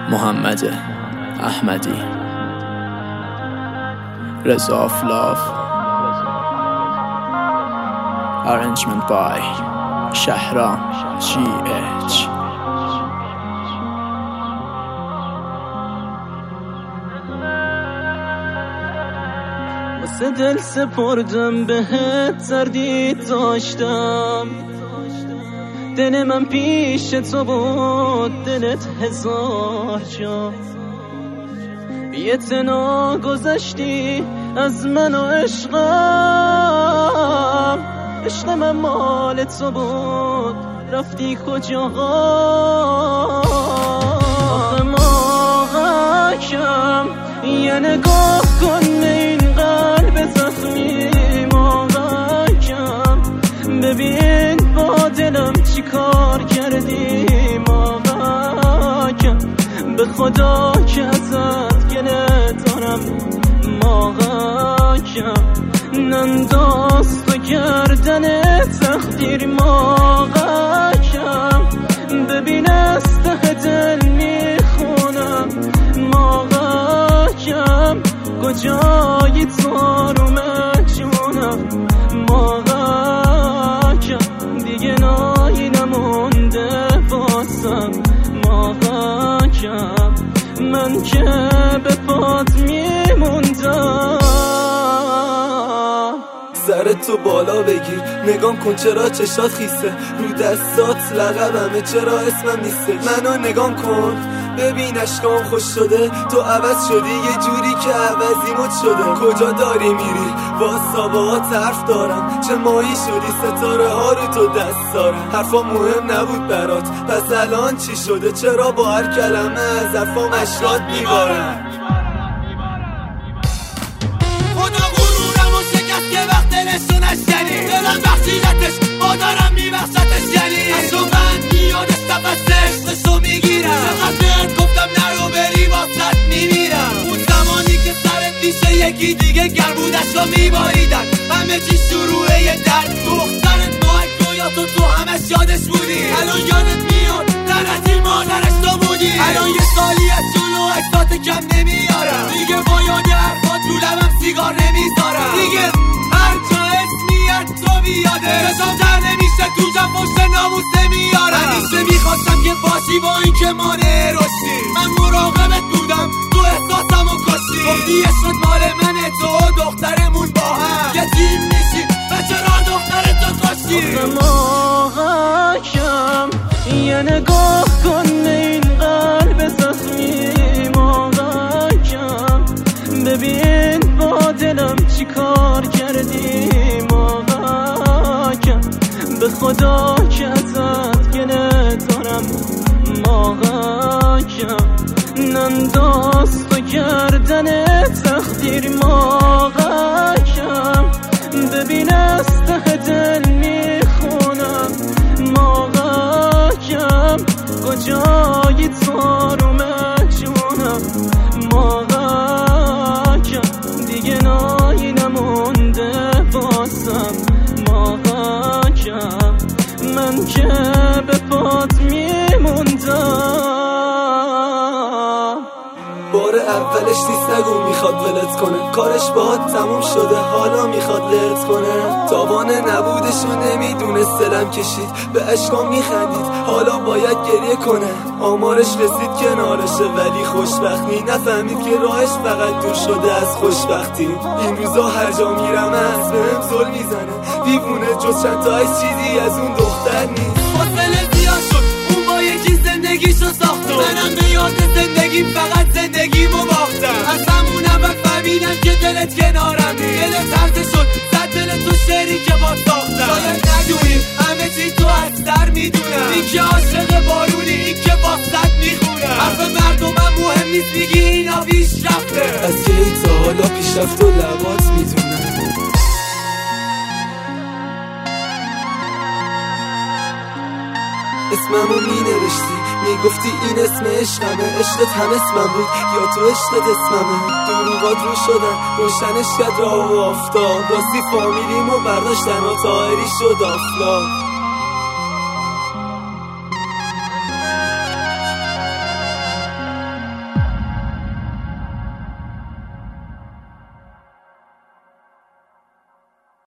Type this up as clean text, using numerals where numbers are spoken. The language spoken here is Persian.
محمد احمدی، رضا افلاف. Arrangement by شهرام GH. واسه دل سپردم بهت تردید داشتم، دل من پیش تو بود، دلت هزار جا. یه تنا گذشتی از من و عشقم، عشق من مال تو بود، رفتی کجا؟ آخه ماغکم یه نگاه کن این قلب زخمی، ماغکم ببین با دلم چی کار کردی، ماغکم به خدا که ازت گله دارم، ماغکم ننداز تو گردن تقدیر، ماغکم ببین از ته دل میخونم، ماغکم کجایی تو آروم جونم، ماغکم دیگه نایی نمونده واسم، ماغکم من که به پات میموندم. سرتو بالا بگیر، نگام کن چرا چشات خیسه، رو دستات لقبمه چرا اسمم نیسته، منو نگام کن ببین اشکام خوش شده، تو عوض شدی یه جوری که عوضیمت شده، کجا داری میری؟ واسا با حرف دارم، چه ماهی شدی ستاره ها رو تو دست دارم، حرفا مهم نبود برات پس الان چی شده؟ چرا با هر کلمه از حرفام اشکات میبارم؟ دلشو نشکنی، دلم بخشیدتش مادرم میبخشتش، یعنی از تو من میاد استفستش عشقشو میگیرم، چقدر بهت گفتم نرو بری واسط میمیرم، اون زمانی که سرت پیشه یکی دیگه گربودشو میباریدن، همه چی شروعه یه درد، دخترت ماهک رویاتو تو همش یادش بودی، الان یادت میاد درتی مادرش تو بودی، الان یه سالی از جلو اکسات کم نمیارم، دیگه با یاد حرفات رو لبم سیگار نمیذارم، دیگه هر جا اسمیت تو بیاده چشم در نمیشه تو جا پشت ناموس نمیارم، همیشه میخواستم که باشی با این که مانع رشدی، من مراقبت بودم تو احساسم و کشتی، گفتی عشقت مال منه تو دخترمون با هم یه تیم میشی و چرا دخترتو کشتی؟ آخه ماغکم یه نگاه کن این قلب زخمی، ماغکم ببین با دلم چی کار کردی، ماغکم به خدا که ازت گله دارم، ماغکم ننداز تو گردن تقدیر، ماغکم ببین از ته دل میخونم، ماغکم کجایی تو آروم جونم، ماغکم دیگه نایی نمونده واسم، ماغکم من که به پات میموندم. بار اولش نیست نگو میخواد ولت کنه، کارش باهات تموم شده حالا میخواد لت کنه، تاوان نبودشو نمیدونست دلم کشید، به اشکام میخندید حالا باید گریه کنه، آمارش رسید کنارشه ولی خوشبختی نفهمید که راهش فقط دور شده از خوشبختی، این روزا هر جا میرم از بهم زل میزنه، دیوونه جز چند تا چیزی از اون دختر نیست، فاصله زیاد شد اون با یکی زندگیشو ساخت، منم به یاد زندگیم فقط زندگیمو باختم، از همون اول فهمیدم که دلت کنارم، دلت ترده شد زد دل تو شعری که با ساختم، شاید ندونی همه چی تو از سر میدونم، این که عاشق بارونی این که با صد میخونم، حرف مردمم مهم نیست میگی اینا پیشرفته، از کی تا حالا پیشرفت و لبات میدونم، اسممو مینوشتی میگفتی این اسم عشقمه، عشقت هم اسمم بود یا تو عشقت اسممه، دروغات رو شدن روشنش کرد راه و آفتاب، راستی فامیلیمو برداشتن و طاهری شد آفلاق.